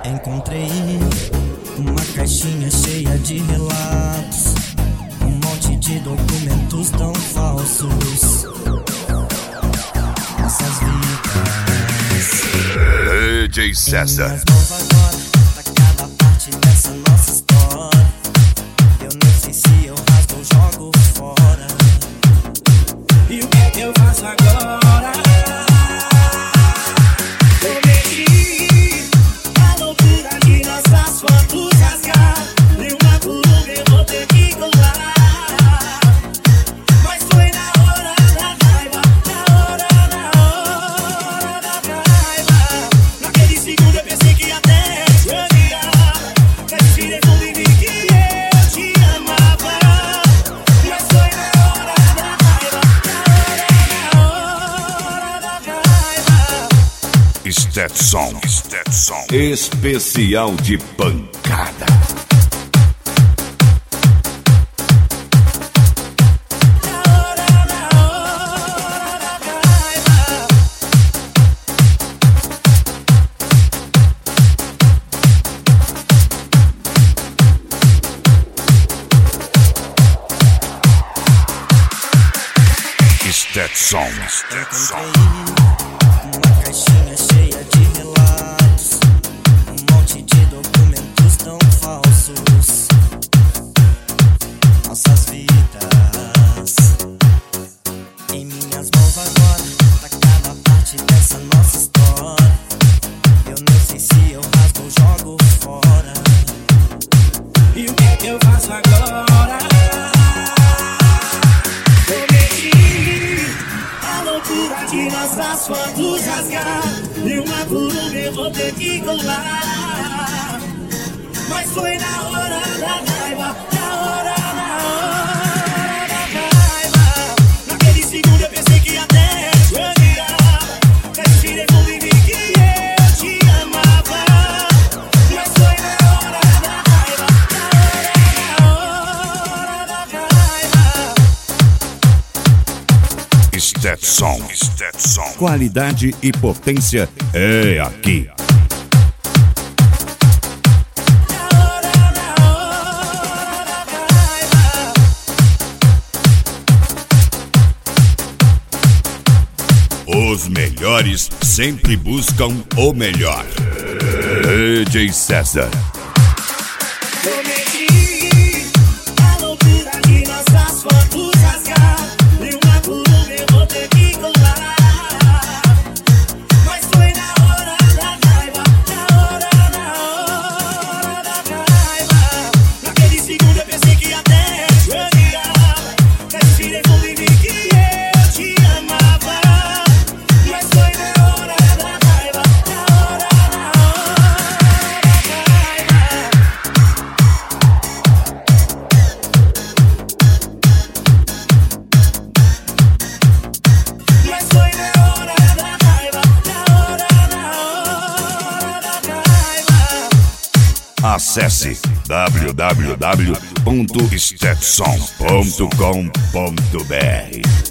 Encontrei uma caixinha cheia de relatos, um monte de documentos tão falsos. Nossas vidas. DJ César. Em minhas mãos agora tá cada parte dessa nossa história. Eu nem sei se eu rasgo ou jogo fora. E o que é que eu faço agora? Stetson especial de pancada. Stetson. Uma caixinha cheia de relatos, um monte de documentos tão falsos. Nossas vidas. Em minhas mãos agora tá cada parte dessa nossa história. Eu nem sei se eu rasgo ou jogo fora. E o que é que eu faço agora? De nossas fotos rasgar, e uma por uma eu vou ter que colar. Mas foi na hora da raiva, na hora da raiva. Naquele segundo eu pensei que até chorar. Respirei fundo e vi que eu te amava. Mas foi na hora da raiva, na hora da raiva. Stetson. Qualidade e potência é aqui. Os melhores sempre buscam o melhor. DJ César. Acesse www.stetson.com.br.